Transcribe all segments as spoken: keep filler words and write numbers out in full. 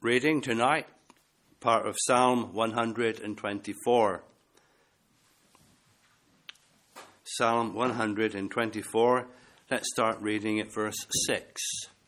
reading tonight, part of Psalm one hundred twenty-four. Psalm one hundred twenty-four. Let's start reading at verse six.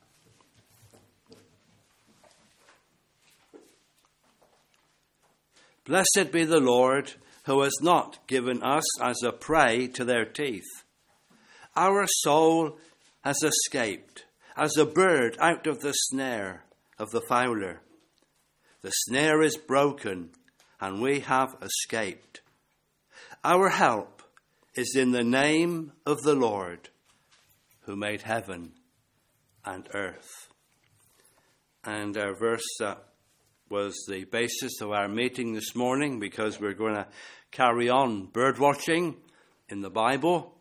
Blessed be the Lord, who has not given us as a prey to their teeth. Our soul has escaped as a bird out of the snare of the fowler. The snare is broken, and we have escaped. Our help is in the name of the Lord, who made heaven and earth. And our verse uh, was the basis of our meeting this morning, because we're going to carry on bird watching in the Bible.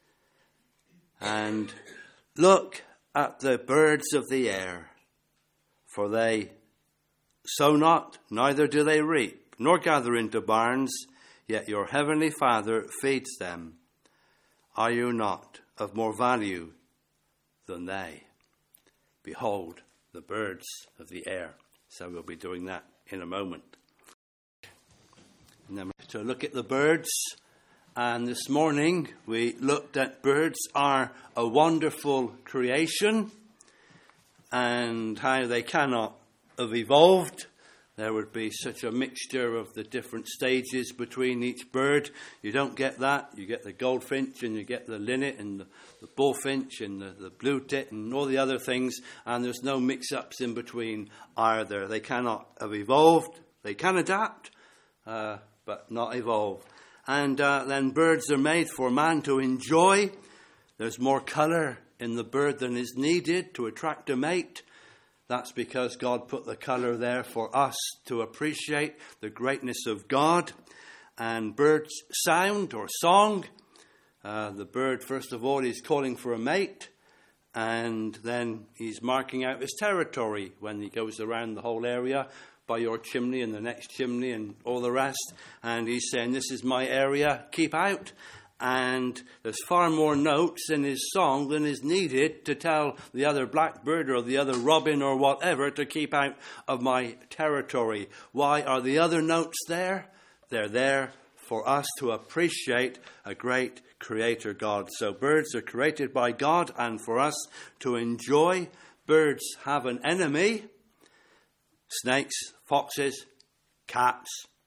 And look at the birds of the air, for they sow not, neither do they reap, nor gather into barns, yet your heavenly Father feeds them. Are you not of more value than they? Behold the birds of the air. So we'll be doing that in a moment. And then to look at the birds. And this morning we looked at birds are a wonderful creation and how they cannot have evolved. There would be such a mixture of the different stages between each bird. You don't get that. You get the goldfinch and you get the linnet and the, the bullfinch and the, the blue tit and all the other things. And there's no mix-ups in between either. They cannot have evolved. They can adapt, uh, but not evolve. And uh, then birds are made for man to enjoy. There's more colour in the bird than is needed to attract a mate. That's because God put the colour there for us to appreciate the greatness of God. And birds' sound or song, uh, the bird, first of all, is calling for a mate. And then he's marking out his territory when he goes around the whole area by your chimney and the next chimney and all the rest. And he's saying, this is my area, keep out. And there's far more notes in his song than is needed to tell the other blackbird or the other robin or whatever to keep out of my territory. Why are the other notes there? They're there for us to appreciate a great creator God. So birds are created by God and for us to enjoy. Birds have an enemy. Snakes, foxes, cats.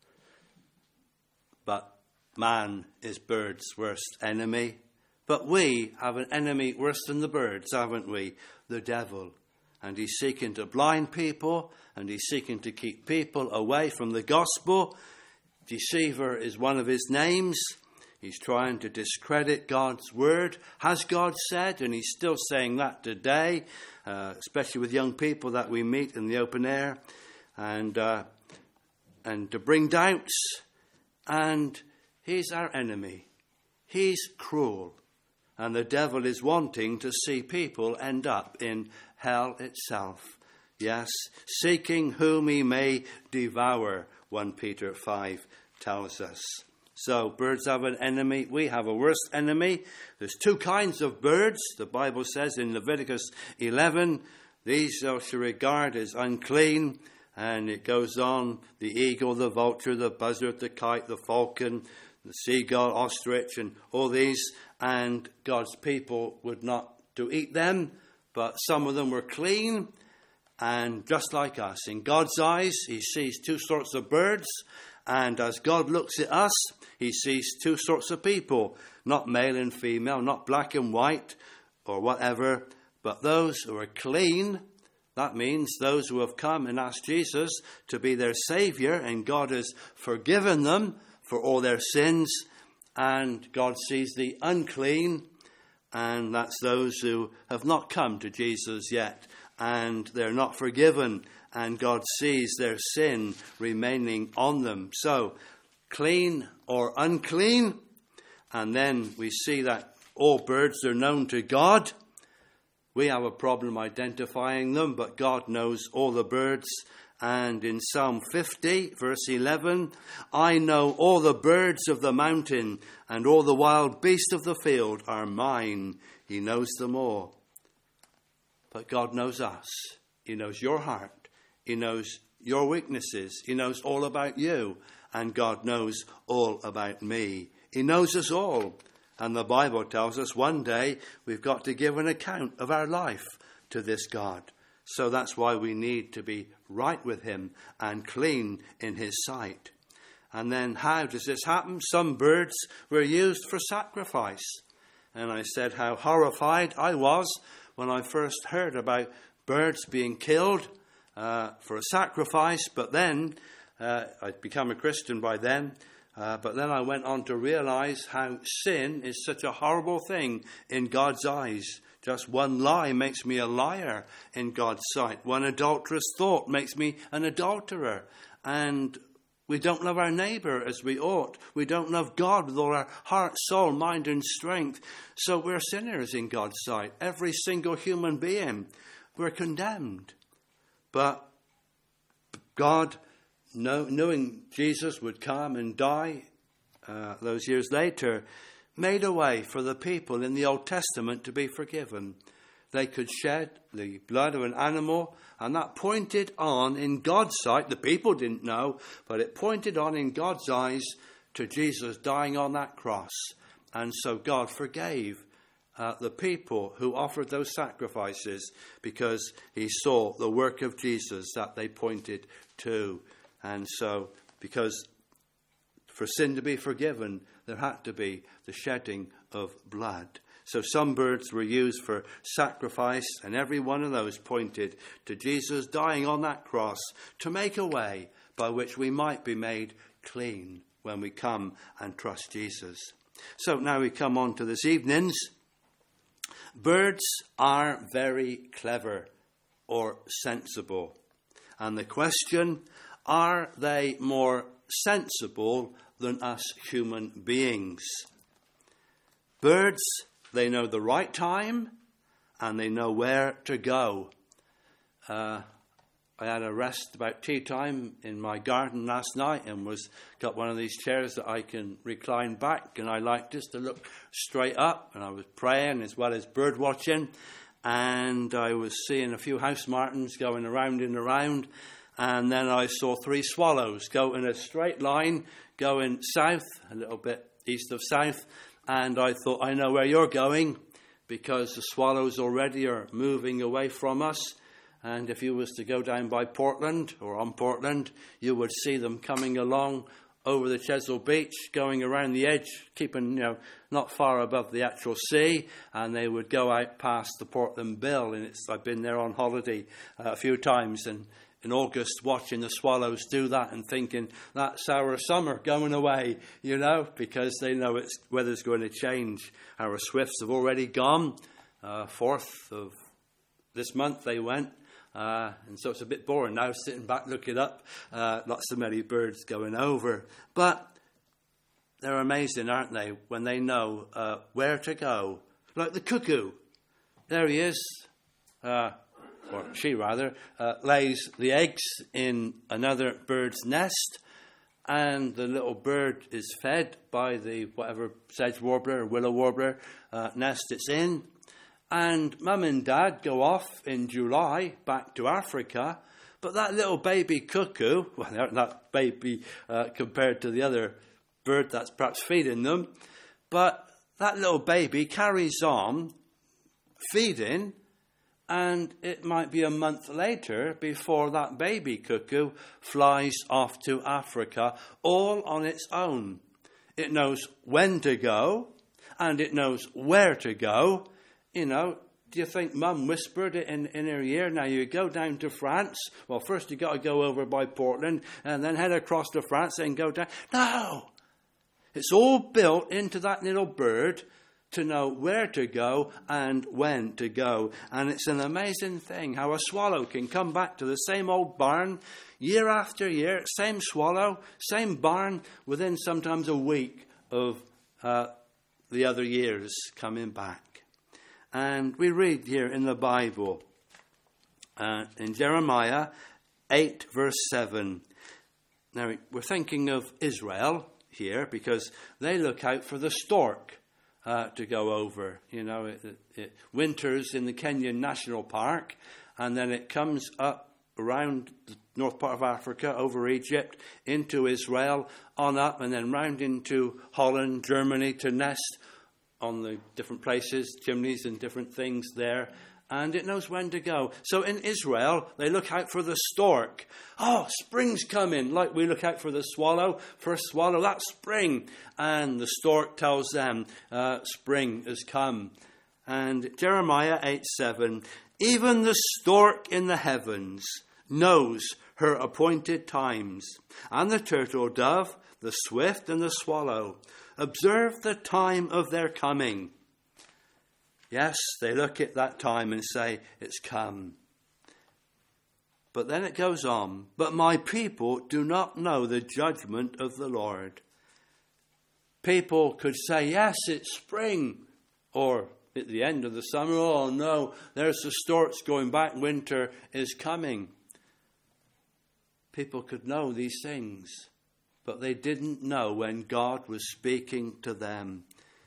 But man is birds' worst enemy. But we have an enemy worse than the birds, haven't we? The devil. And he's seeking to blind people, and he's seeking to keep people away from the gospel. Deceiver is one of his names. He's trying to discredit God's word. Has God said? And he's still saying that today, uh, especially with young people that we meet in the open air. And, uh, and to bring doubts. And he's our enemy. He's cruel. And the devil is wanting to see people end up in hell itself. Yes, seeking whom he may devour, First Peter five tells us. So birds have an enemy. We have a worse enemy. There's two kinds of birds. The Bible says in Leviticus eleven, these thou shalt regard as unclean. And it goes on, the eagle, the vulture, the buzzard, the kite, the falcon, the seagull, ostrich, and all these. And God's people would not to eat them, but some of them were clean. And just like us, in God's eyes, he sees two sorts of birds. And as God looks at us, he sees two sorts of people, not male and female, not black and white or whatever, but those who are clean. That means those who have come and asked Jesus to be their Saviour, and God has forgiven them for all their sins. And God sees the unclean, and that's those who have not come to Jesus yet, and they're not forgiven, and God sees their sin remaining on them. So, clean or unclean, and then we see that all birds are known to God. We have a problem identifying them, but God knows all the birds. And in Psalm fifty, verse eleven, I know all the birds of the mountain and all the wild beasts of the field are mine. He knows them all. But God knows us. He knows your heart. He knows your weaknesses. He knows all about you. And God knows all about me. He knows us all. And the Bible tells us one day we've got to give an account of our life to this God. So that's why we need to be right with him and clean in his sight. And then how does this happen? Some birds were used for sacrifice. And I said how horrified I was when I first heard about birds being killed uh, for a sacrifice. But then, uh, I'd become a Christian by then. Uh, but then I went on to realize how sin is such a horrible thing in God's eyes. Just one lie makes me a liar in God's sight. One adulterous thought makes me an adulterer. And we don't love our neighbour as we ought. We don't love God with all our heart, soul, mind and strength. So we're sinners in God's sight. Every single human being, we're condemned. But God, know, knowing Jesus would come and die uh, those years later, made a way for the people in the Old Testament to be forgiven. They could shed the blood of an animal, and that pointed on in God's sight. The people didn't know, but it pointed on in God's eyes to Jesus dying on that cross. And so God forgave uh, the people who offered those sacrifices because he saw the work of Jesus that they pointed to. And so, because for sin to be forgiven, there had to be the shedding of blood. So some birds were used for sacrifice, and every one of those pointed to Jesus dying on that cross to make a way by which we might be made clean when we come and trust Jesus. So now we come on to this evening's. Birds are very clever or sensible. And the question, are they more sensible than us human beings? Birds, they know the right time and they know where to go. Uh, I had a rest about tea time in my garden last night and was got one of these chairs that I can recline back, and I like just to look straight up, and I was praying as well as bird watching, and I was seeing a few house martins going around and around, and then I saw three swallows go in a straight line going south, a little bit east of south, and I thought, I know where you're going, because the swallows already are moving away from us. And if you was to go down by Portland or on Portland, you would see them coming along over the Chesil Beach, going around the edge, keeping, you know, not far above the actual sea, and they would go out past the Portland Bill. And it's I've been there on holiday uh, a few times, and in August watching the swallows do that and thinking, that's our summer going away, you know, because they know it's weather's going to change. Our swifts have already gone. Uh, fourth of this month they went. Uh, and so it's a bit boring now, sitting back looking up, uh, lots of many birds going over. But they're amazing, aren't they, when they know uh, where to go. Like the cuckoo. There he is, uh, or she rather, uh, lays the eggs in another bird's nest, and the little bird is fed by the whatever sedge warbler or willow warbler uh, nest it's in. And Mum and Dad go off in July back to Africa. But that little baby cuckoo, well, they aren't that baby uh, compared to the other bird that's perhaps feeding them. But that little baby carries on feeding. And it might be a month later before that baby cuckoo flies off to Africa all on its own. It knows when to go and it knows where to go. You know, do you think Mum whispered it in, in her ear? Now you go down to France. Well, first you got to go over by Portland and then head across to France and go down. No! It's all built into that little bird to know where to go and when to go. And it's an amazing thing how a swallow can come back to the same old barn year after year, same swallow, same barn, within sometimes a week of uh, the other years coming back. And we read here in the Bible, uh, in Jeremiah eight, verse seven. Now, we're thinking of Israel here because they look out for the stork uh, to go over. You know, it, it, it winters in the Kenyan National Park, and then it comes up around the north part of Africa, over Egypt, into Israel, on up, and then round into Holland, Germany, to nest on the different places, chimneys and different things there. And it knows when to go. So in Israel, they look out for the stork. Oh, spring's coming, like we look out for the swallow. First swallow, that's spring. And the stork tells them, uh, spring has come. And Jeremiah eight seven, even the stork in the heavens knows her appointed times. And the turtle dove, the swift and the swallow, observe the time of their coming. Yes, they look at that time and say, it's come. But then it goes on, but my people do not know the judgment of the Lord. People could say, yes, it's spring. Or at the end of the summer, oh no, there's the storks going back, winter is coming. People could know these things, but they didn't know when God was speaking to them.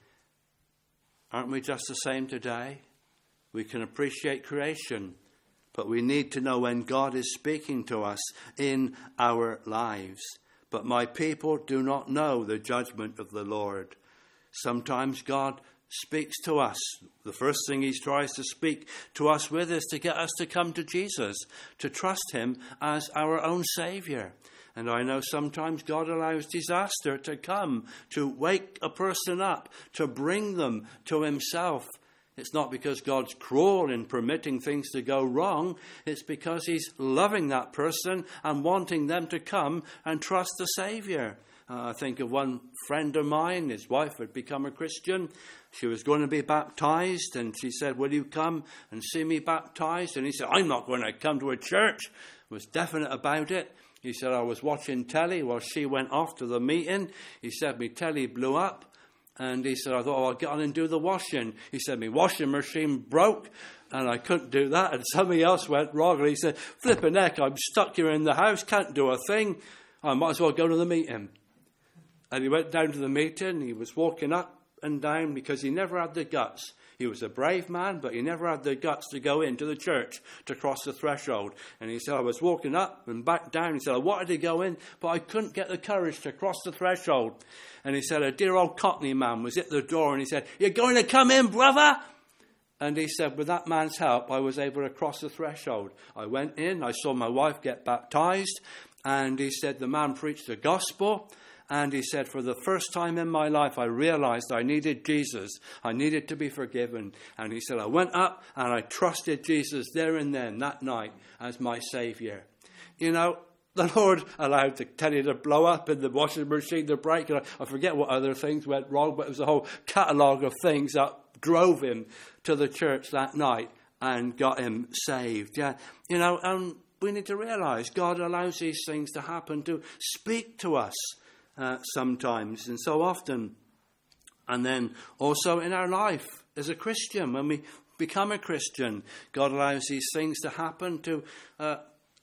Aren't we just the same today? We can appreciate creation, but we need to know when God is speaking to us in our lives. But my people do not know the judgment of the Lord. Sometimes God speaks to us. The first thing he tries to speak to us with is to get us to come to Jesus, to trust him as our own Saviour. And I know sometimes God allows disaster to come, to wake a person up, to bring them to himself. It's not because God's cruel in permitting things to go wrong. It's because he's loving that person and wanting them to come and trust the Saviour. Uh, I think of one friend of mine. His wife had become a Christian. She was going to be baptized, and she said, will you come and see me baptized? And he said, I'm not going to come to a church. Was definite about it. He said, I was watching telly while she went off to the meeting. He said, my telly blew up. And he said, I thought, oh, I'll get on and do the washing. He said, my washing machine broke, and I couldn't do that. And something else went wrong. And he said, flipping heck, I'm stuck here in the house, can't do a thing. I might as well go to the meeting. And he went down to the meeting. He was walking up and down because he never had the guts. He was a brave man, but he never had the guts to go into the church to cross the threshold. And he said, I was walking up and back down. He said, I wanted to go in, but I couldn't get the courage to cross the threshold. And he said, a dear old Cockney man was at the door, and he said, you're going to come in, brother? And he said, with that man's help, I was able to cross the threshold. I went in, I saw my wife get baptized, and he said, the man preached the gospel. And he said, for the first time in my life, I realized I needed Jesus. I needed to be forgiven. And he said, I went up and I trusted Jesus there and then, that night, as my Saviour. You know, the Lord allowed the telly to blow up and the washing machine to break. And I forget what other things went wrong, but it was a whole catalogue of things that drove him to the church that night and got him saved. Yeah, you know, and we need to realize God allows these things to happen to speak to us. Uh, sometimes and so often. And then also in our life as a Christian, when we become a Christian, God allows these things to happen to uh,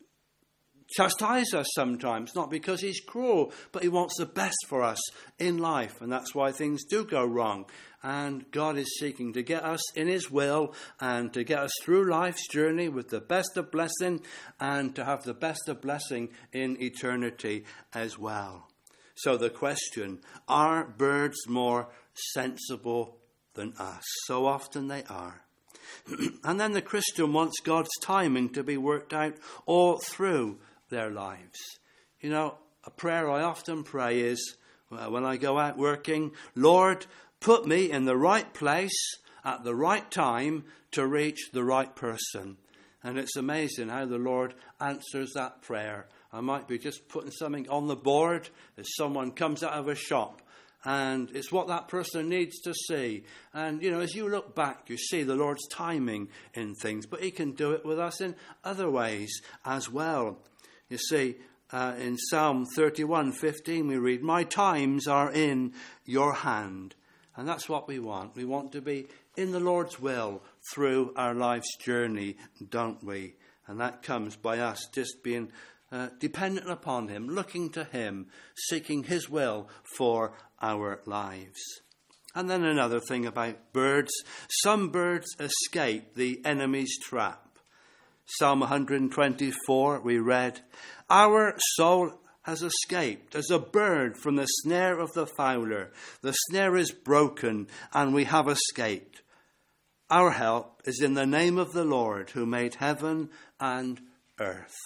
chastise us sometimes, not because he's cruel, but he wants the best for us in life. And that's why things do go wrong. And God is seeking to get us in his will and to get us through life's journey with the best of blessing and to have the best of blessing in eternity as well. So the question, are birds more sensible than us? So often they are. And then the Christian wants God's timing to be worked out all through their lives. You know, a prayer I often pray is, well, when I go out working, Lord, put me in the right place at the right time to reach the right person. And it's amazing how the Lord answers that prayer. I might be just putting something on the board as someone comes out of a shop, and it's what that person needs to see. And, you know, as you look back, you see the Lord's timing in things, but he can do it with us in other ways as well. You see, uh, in Psalm thirty-one fifteen, we read, my times are in your hand. And that's what we want. We want to be in the Lord's will through our life's journey, don't we? And that comes by us just being Uh, dependent upon him, looking to him, seeking his will for our lives. And then another thing about birds. Some birds escape the enemy's trap. Psalm one twenty-four, we read, "Our soul has escaped as a bird from the snare of the fowler. The snare is broken, and we have escaped. Our help is in the name of the Lord, who made heaven and earth."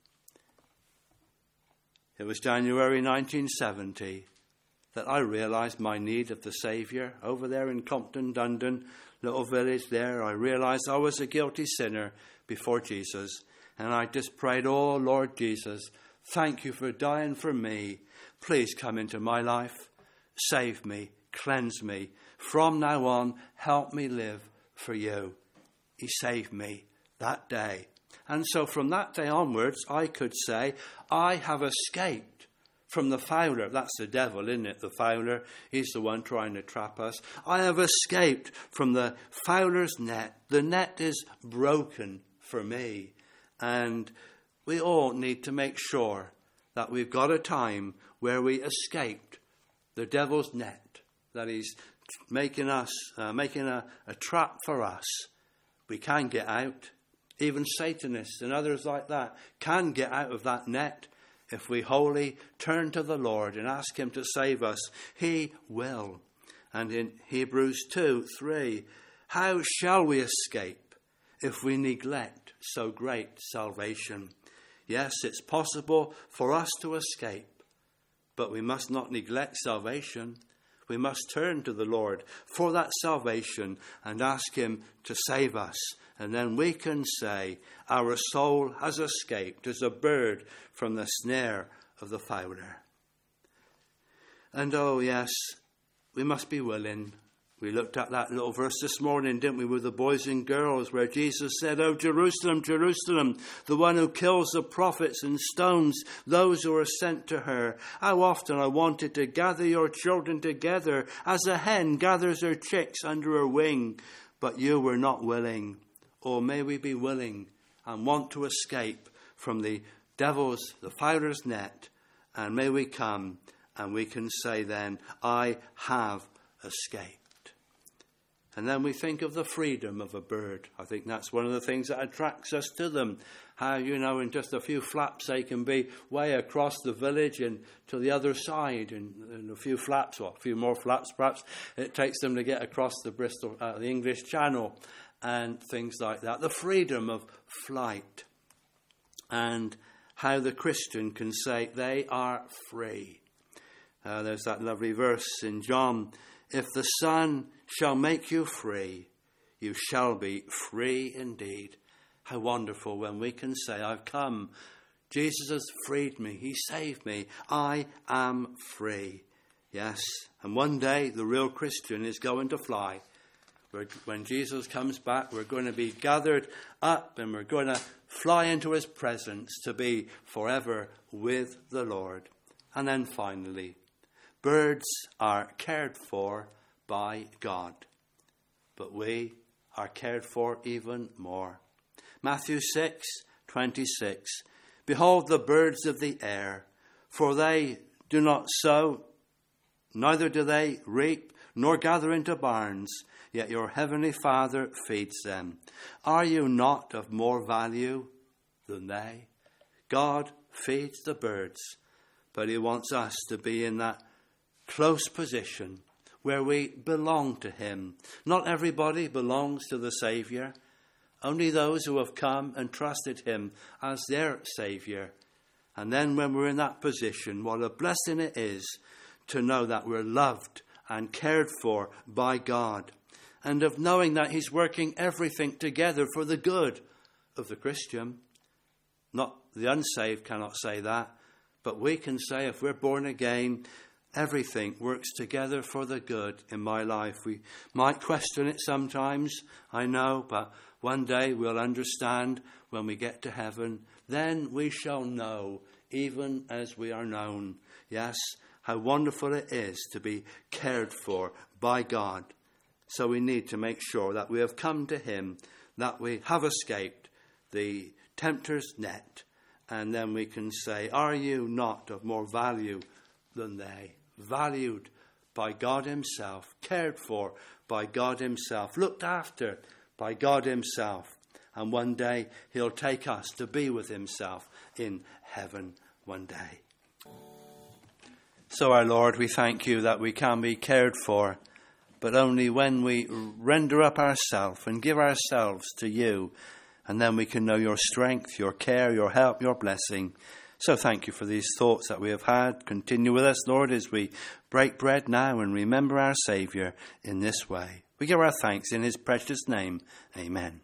It was January nineteen seventy that I realised my need of the Saviour. Over there in Compton, Dundon, little village there, I realised I was a guilty sinner before Jesus. And I just prayed, "Oh, Lord Jesus, thank you for dying for me. Please come into my life. Save me. Cleanse me. From now on, help me live for you." He saved me that day. And so from that day onwards, I could say, I have escaped from the fowler. That's the devil, isn't it? The fowler. He's the one trying to trap us. I have escaped from the fowler's net. The net is broken for me. And we all need to make sure that we've got a time where we escaped the devil's net, that he's making us, uh, making a, a trap for us. We can get out. Even Satanists and others like that can get out of that net if we wholly turn to the Lord and ask him to save us. He will. And in Hebrews two, three, "How shall we escape if we neglect so great salvation?" Yes, it's possible for us to escape, but we must not neglect salvation. We must turn to the Lord for that salvation and ask him to save us. And then we can say, our soul has escaped as a bird from the snare of the fowler. And oh yes, we must be willing. We looked at that little verse this morning, didn't we, with the boys and girls, where Jesus said, "Oh, Jerusalem, Jerusalem, the one who kills the prophets and stones those who are sent to her. How often I wanted to gather your children together as a hen gathers her chicks under her wing, but you were not willing." Or may we be willing and want to escape from the devil's, the fowler's net, and may we come and we can say then, I have escaped. And then we think of the freedom of a bird. I think that's one of the things that attracts us to them. How, you know, in just a few flaps they can be way across the village and to the other side. And in a few flaps, or a few more flaps perhaps, it takes them to get across the Bristol, uh, the English Channel and things like that. The freedom of flight. And how the Christian can say they are free. Uh, there's that lovely verse in John. "If the Son shall make you free, you shall be free indeed." How wonderful when we can say, I've come. Jesus has freed me. He saved me. I am free. Yes. And one day the real Christian is going to fly. We're, when Jesus comes back, we're going to be gathered up and we're going to fly into his presence to be forever with the Lord. And then finally, birds are cared for by God, but we are cared for even more. Matthew six twenty-six, "Behold the birds of the air, for they do not sow, neither do they reap, nor gather into barns, yet your heavenly Father feeds them. Are you not of more value than they?" God feeds the birds, but he wants us to be in that close position where we belong to him. Not everybody belongs to the Saviour. Only those who have come and trusted him as their Saviour. And then when we're in that position, what a blessing it is to know that we're loved and cared for by God. And of knowing that he's working everything together for the good of the Christian. Not the unsaved cannot say that, but we can say if we're born again, everything works together for the good in my life. We might question it sometimes, I know, but one day we'll understand when we get to heaven. Then we shall know, even as we are known. Yes, how wonderful it is to be cared for by God. So we need to make sure that we have come to him, that we have escaped the tempter's net. And then we can say, are you not of more value than they? Valued by God himself, cared for by God himself, looked after by God himself. And one day he'll take us to be with himself in heaven one day. So, our Lord, we thank you that we can be cared for, but only when we render up ourselves and give ourselves to you, and then we can know your strength, your care, your help, your blessing. So thank you for these thoughts that we have had. Continue with us, Lord, as we break bread now and remember our Saviour in this way. We give our thanks in his precious name. Amen.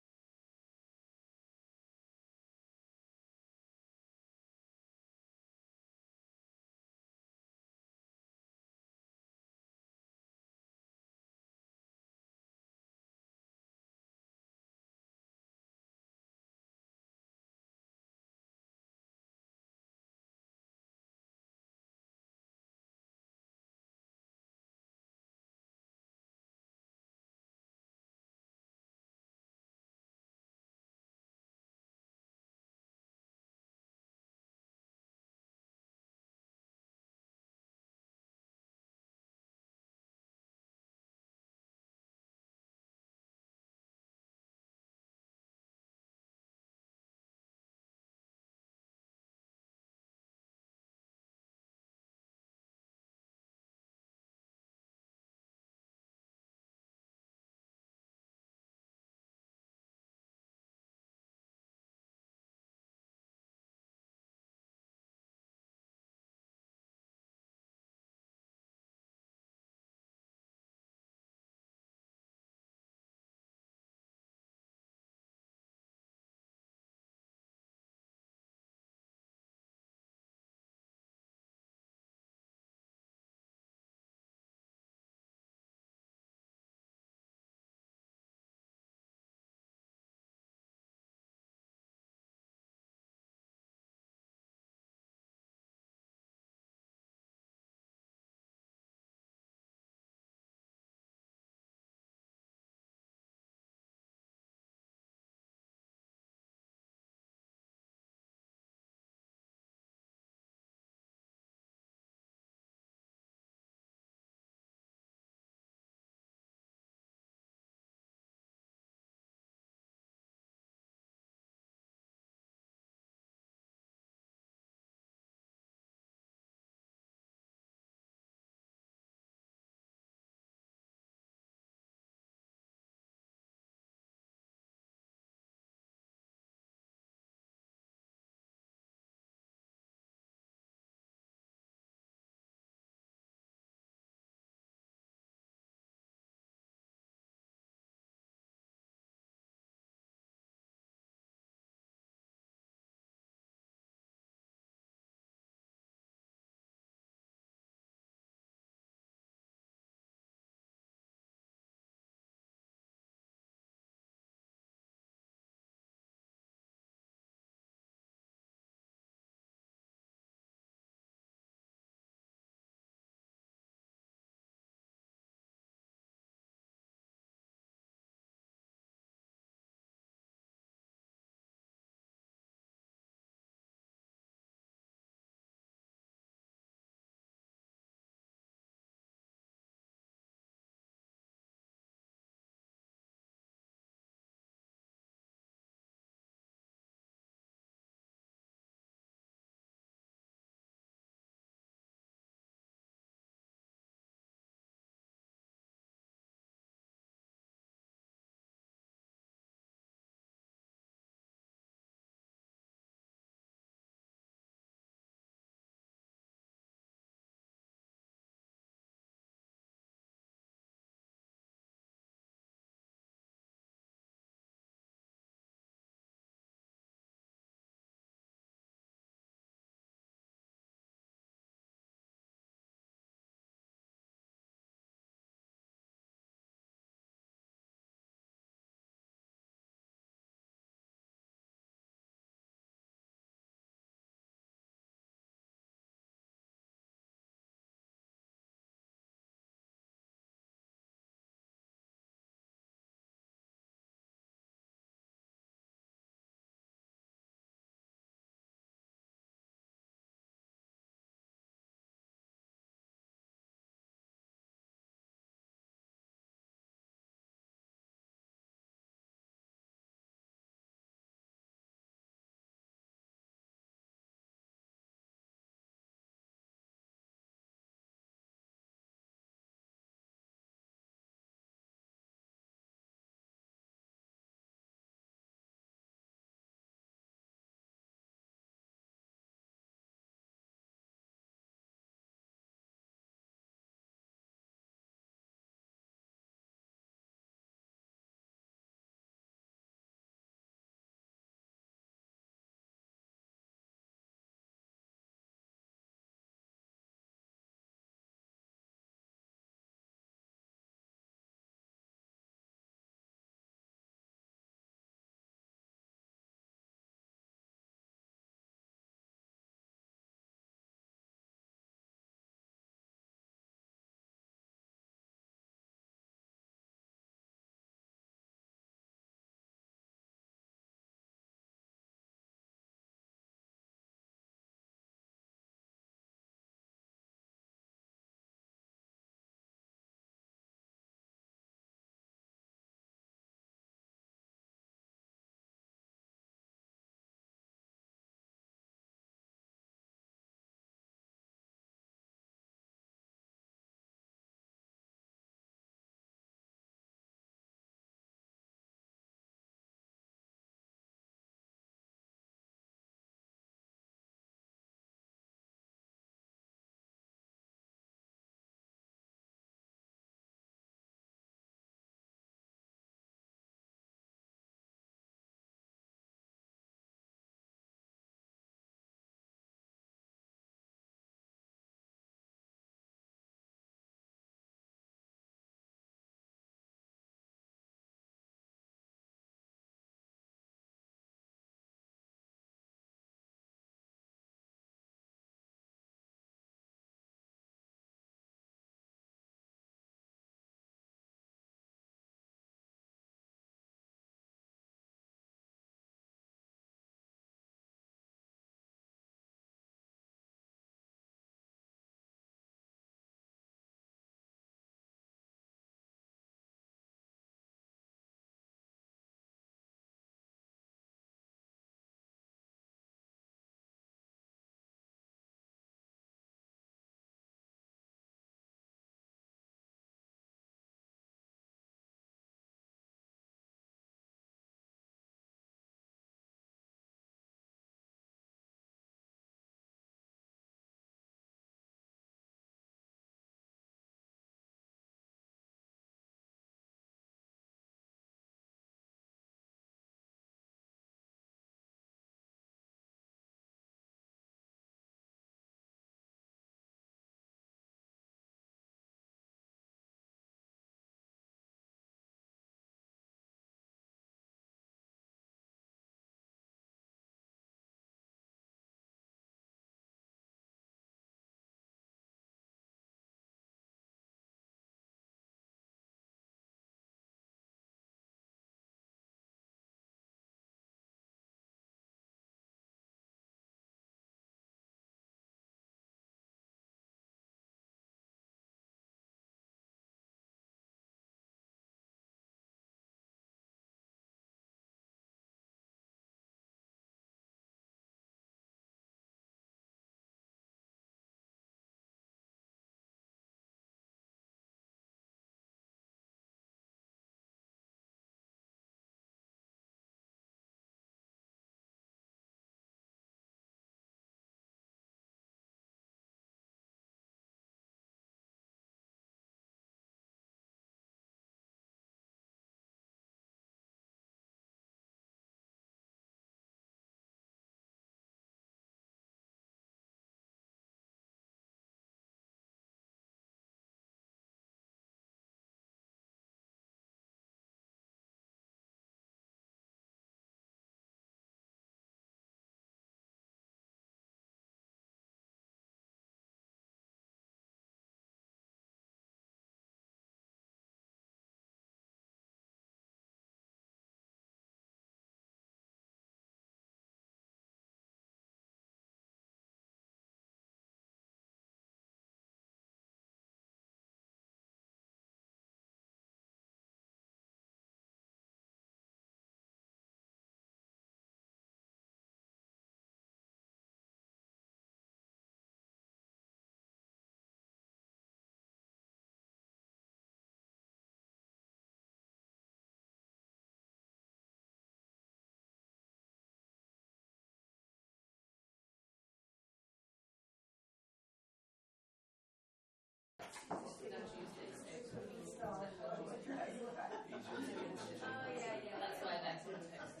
That's why that's what it is.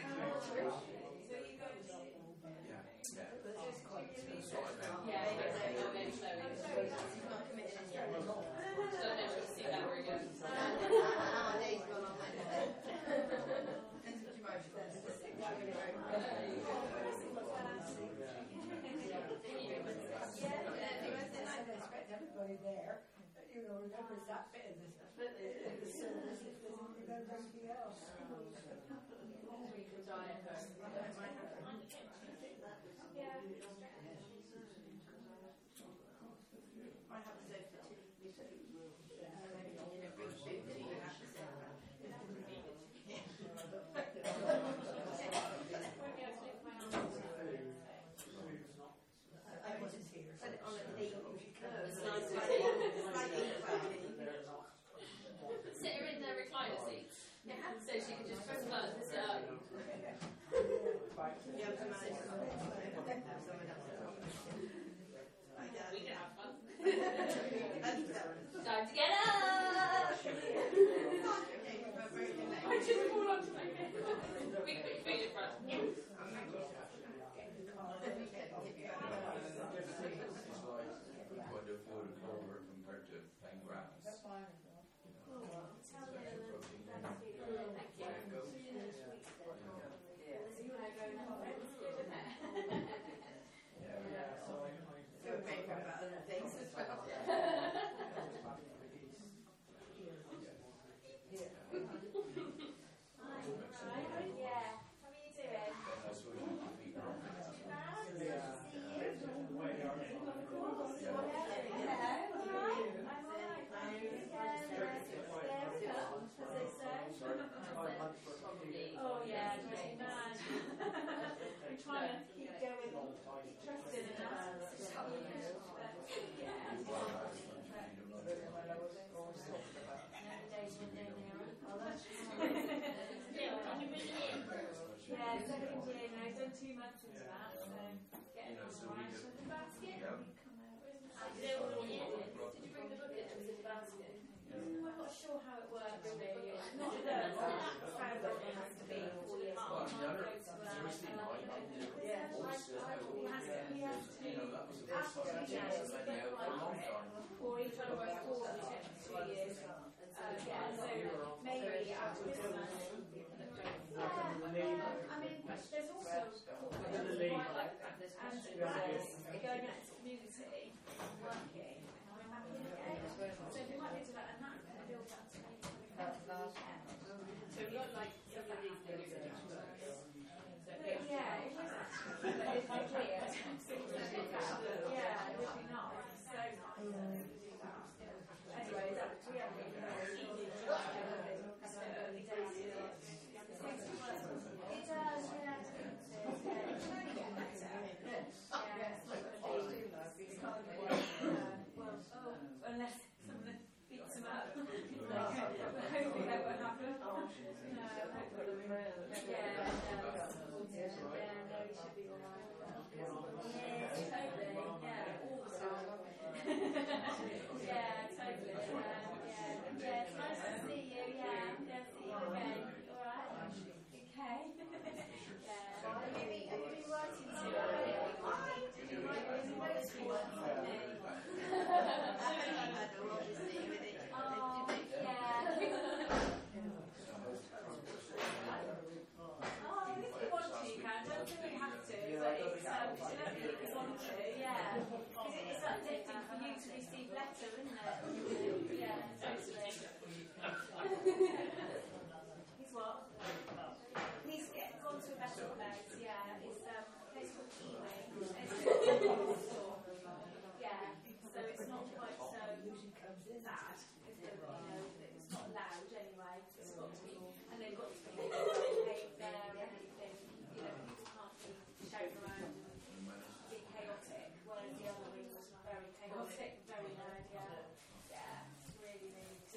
Yeah, yeah, maybe slowly. She's not committed in yet. Don't know if she'll see that where it goes. Our day's gone on Wednesday. And such emotion. Everybody there, you know, remembers that bit of the service if they don't remember anything else. We could die at first. Yeah. I have a sofa too. You know, bring food to you have a sofa. I wasn't here. Put it on a leaf. It's nice. Sit her in the recliner seat. Yeah. So she can just press buttons and sit up. You have to manage someone else. We can have fun. That's Time to get up! I just fall onto my bed. We can put your feet in front. What do you feel the cover compared to playing grass? That's fine. So we're paying about other things as well. Yeah. How are you doing? That's what you feet are on. Oh yeah, pretty mad. I'm trying to keep going, keep trusting in us. Yeah. Yeah, second year now, done two months into that, so getting on the right. So the basket, come out. Did you bring the bucket into the basket? Mm, I'm not sure how it works really. Not that it sounds like it has to be four years Well, old. the other, seriously, my, Yeah, also, we have to, we have you know, that was the to first ask time I teachers changed to the get venue for a long like time. or each one of us forward to two years. Uh, yeah, so maybe after Christmas. Yeah, I mean, there's also quite like and going out to the community, working, and coming back in again. So we might be to that, and that can build up to maybe So we've got like some of these things that are But yeah, it is actually. But it's like weird. Yeah, it would be nice. So nice. Anyway, that's we have early days. It does, yeah. It can only get better. Yeah, it's not going to be. It's kind of like, well, oh, unless someone beats them up. Hopefully that won't happen. No, hopefully. Yeah, yeah, no, we should be alright. Yeah, totally. Yeah, all the time. Yeah, totally. Uh, yeah, yeah, it's nice to see you. Yeah, yeah, see you again. You alright? Okay. Yeah. Are you been, have you been writing to me? Did you write any notes for me? Oh, yeah. Oh, if you want to, you can. Don't really have to, but it's um, whatever you want to, yeah. Because it's uplifting for you to receive letter, isn't it? Yeah, totally. He's what? He's get, gone to a better place, yeah. It's um, a place called Kiwi. It's yeah, so it's not quite so sad. It's, you know, it's not loud anyway. It's got to be, and they've got to be behaved there and everything. You know, people can't be shown around and be chaotic. Whereas the other wing was very chaotic, very loud. Yeah, yeah, really, really.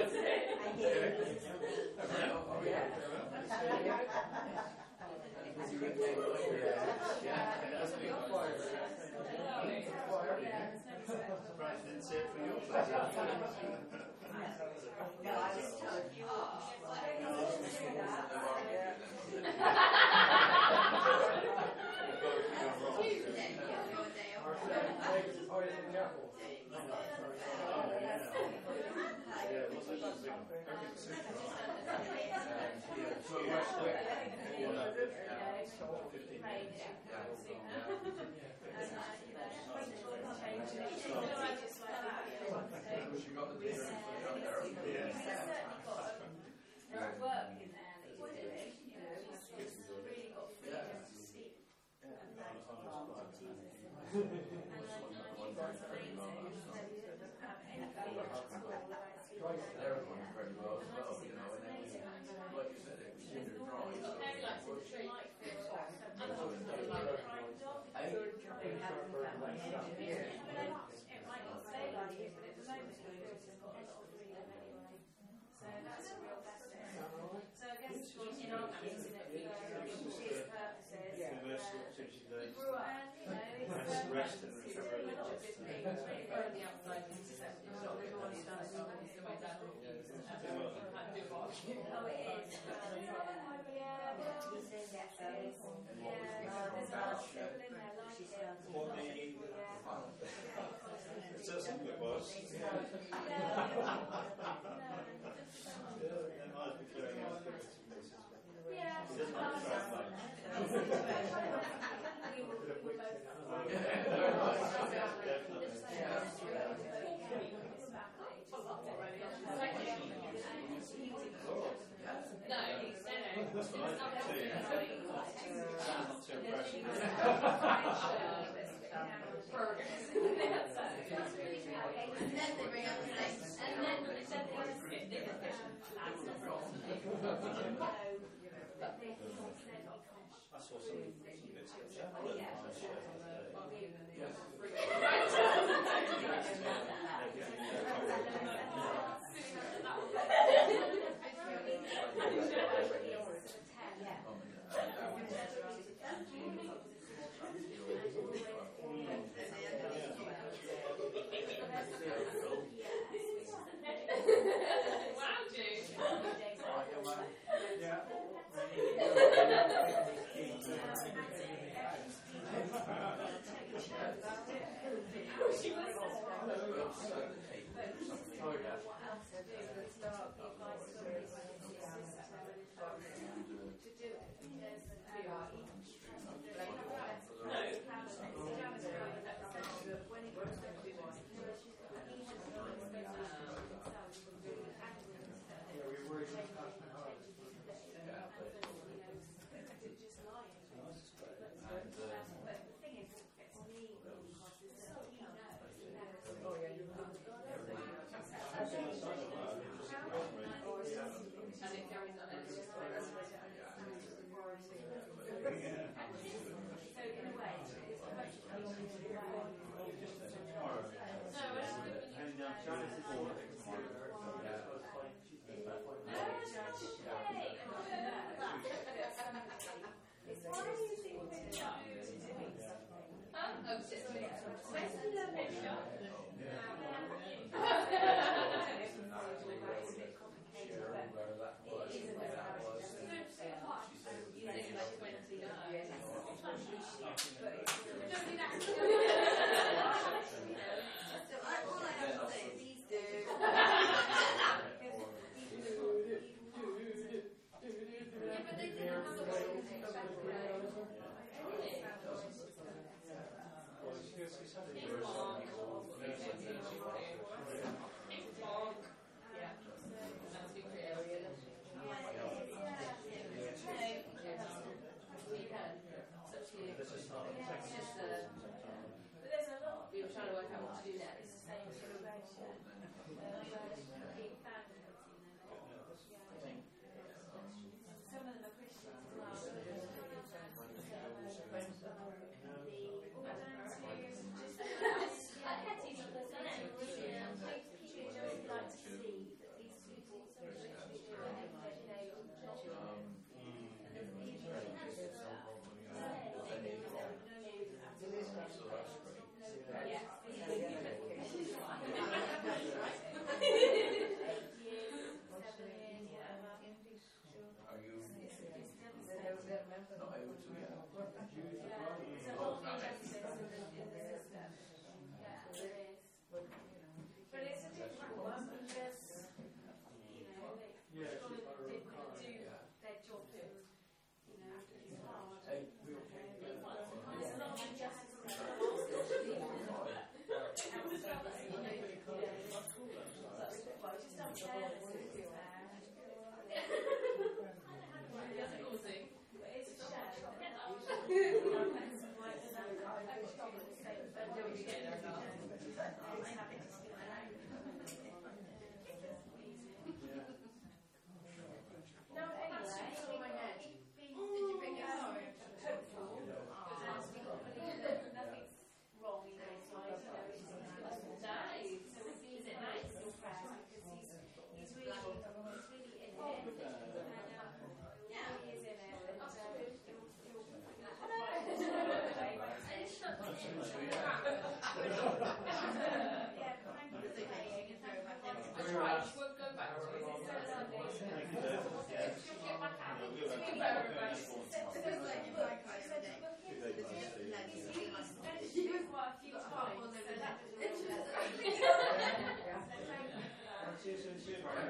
Oh, yeah, you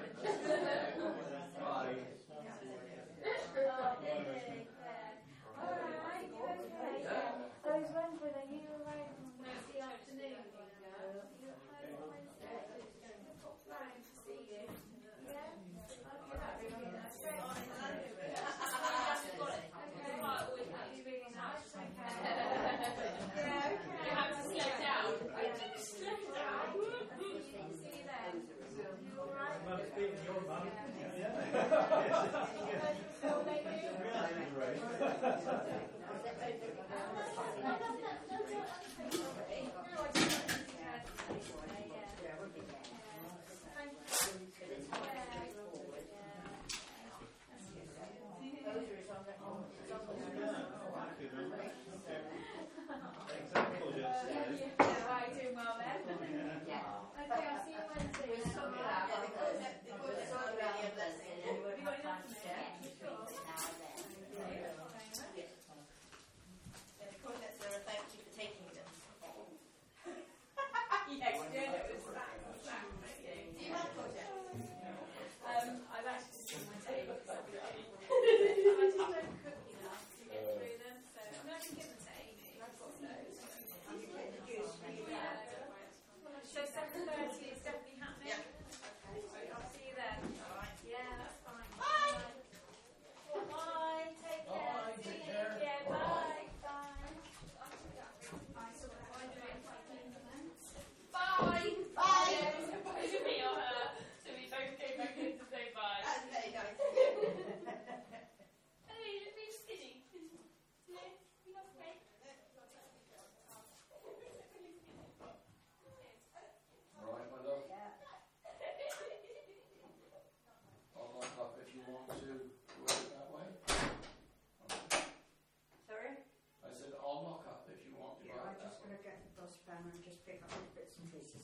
And just pick up bits and pieces.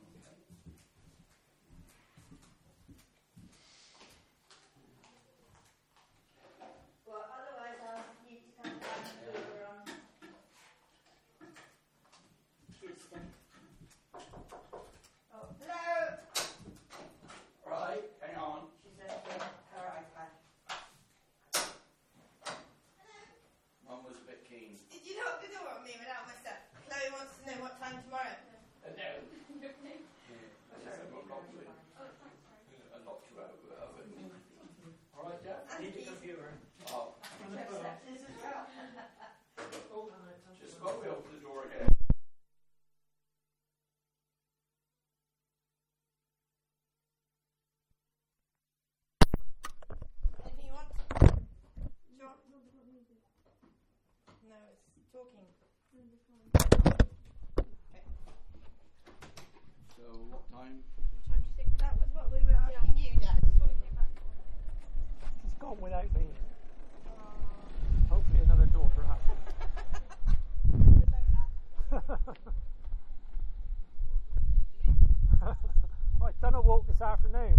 Well, otherwise I'll need to come back to her on Tuesday. Oh, hello! Right, hang on. She's left her iPad. Mum was a bit keen. Did you lock the door on me without my stuff? Chloe wants to know what time tomorrow. Uh, no. I said I got locked in. I locked you out with oven. All right, Jack? And keys. Oh, This as well. just got me open the door again. Anything you want? Sure. No, it's talking. So, what time? What time do you think? That was what we were asking you, Dad. That's what we came back for. She's gone without me. Hopefully another daughter happens. I've done a walk this afternoon.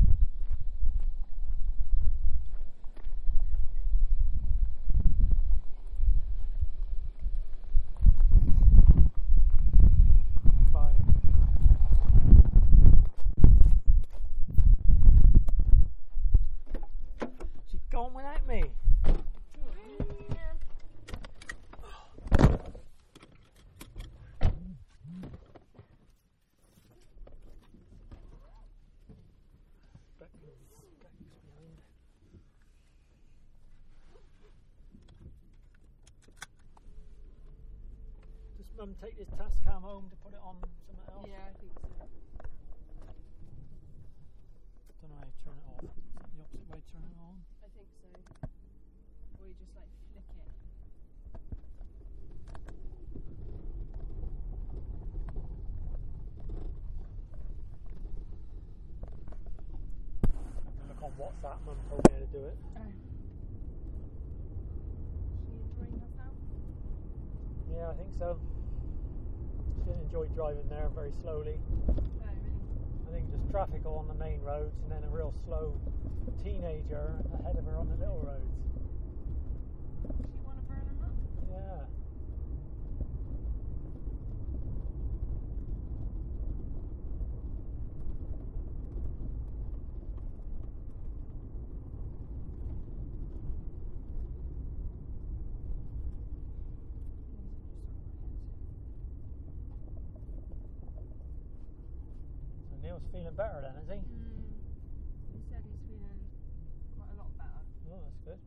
Bye. She's gone without me. Does Mum take this Tascam home to put it on something else? Yeah, I think so. Don't know how to turn it off. Is that the opposite way to turn it on? I think so. Or you just like flick it. Look on WhatsApp, Mum told me how to do it. Oh. Is she enjoying herself? Yeah, I think so. She didn't enjoy driving there very slowly. Oh, really? I think just traffic on the main roads and then a real slow teenager ahead of her on the little roads. She want to burn them up? Yeah. Daniel's feeling better then, is he? Mm, he said he's feeling quite a lot better. Oh, that's good.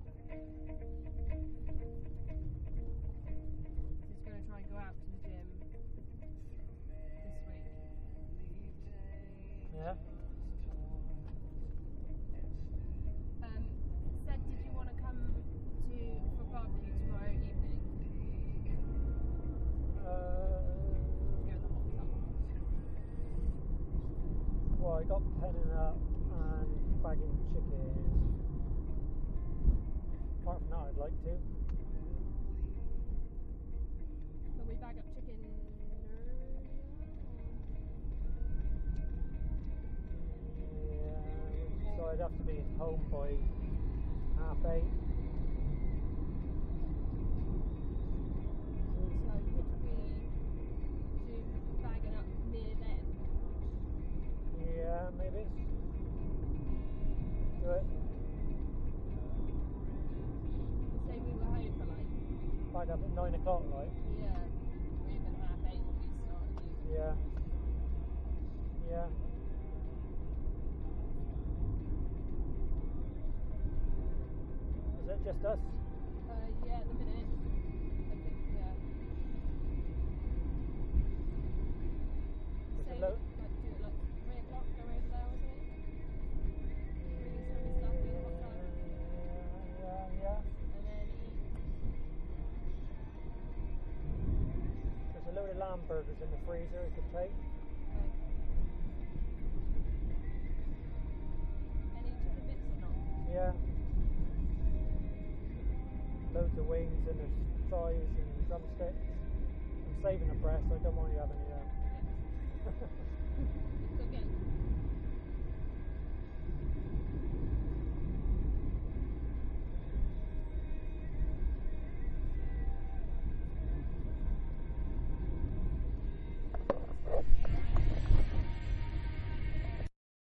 He's going to try and go out to the gym this week. Yeah. Um, said, did you want to come to for barbecue tomorrow evening? Uh, Go in the hot tub. well, I got penning up and bagging chicken. Apart from that, I'd like to. Can we bag up chicken Yeah, so I'd have to be home by half eight. So could we do bagging up near then? Yeah, maybe. Do it. Say we were home for like, Find up at nine o'clock, right? yeah, or even half eight when we started. Yeah. Yeah. Is it just us? Uh, yeah, at the minute. I think, yeah. Is Say, it low? like, do it like three o'clock, go over there or something? Bring some of the stuff, do the hot tub, Yeah, yeah. and then eat. There's a load of lamb burgers in the freezer we could take. Okay. Any chicken bits or not? Yeah. Loads of wings and there's thighs and drumsticks. I'm saving the breast, I don't want you to have any of them. It's still getting